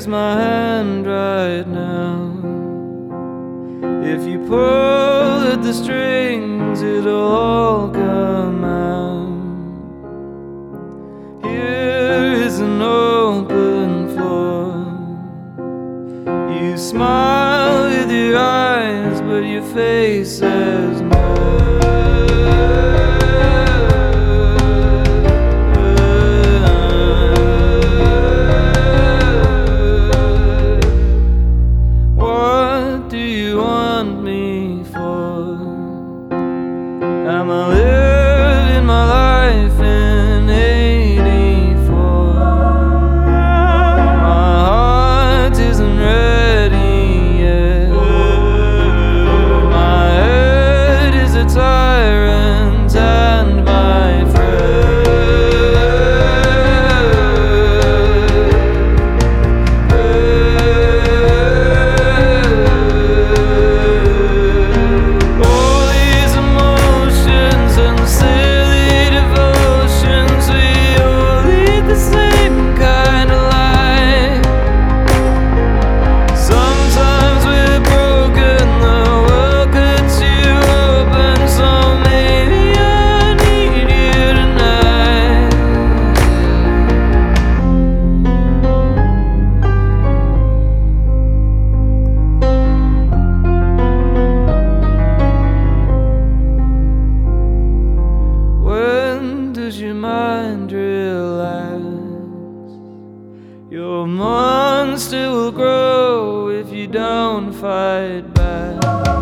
Here's my hand right now. If you pull at the strings, it'll all come out. Here is an open floor. You smile with your eyes, but your face says no. I'm living my life in '84. My heart isn't ready yet. My head is a tyrant and my does your mind relax? Your monster will grow if you don't fight back.